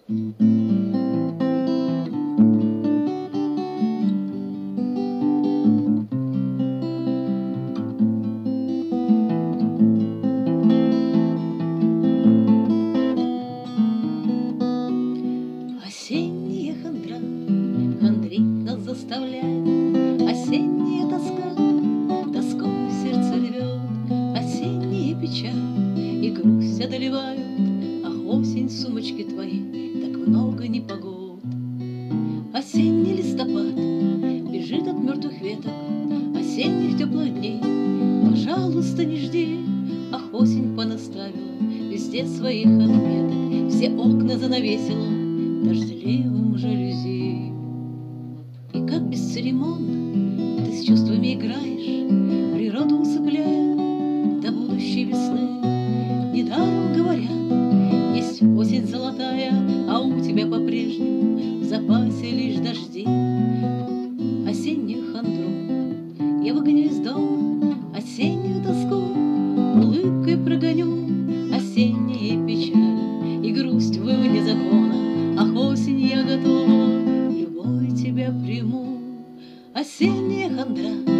Осенняя хандра хандрить нас заставляет, осенняя тоска тоской в сердце рвет, осенняя печаль и грусть одолевают. Ах, осень, сумочки твои, так много непогод. Осенний листопад бежит от мертвых веток, осенних теплых дней, пожалуйста, не жди. Ах, осень понаставила везде своих отметок, все окна занавесила дождливым жалюзи. И как бесцеремонно ты с чувствами играешь, природу усыпляя до будущей весны. Недаром говорят, есть осень золотая, а у тебя по-прежнему в запасе лишь дожди. Осеннюю хандру я выгоню из дома, осеннюю тоску улыбкой прогоню, осенняя печаль и грусть вне закона. Ах, осень, я готова, любой тебя приму. Осенняя хандра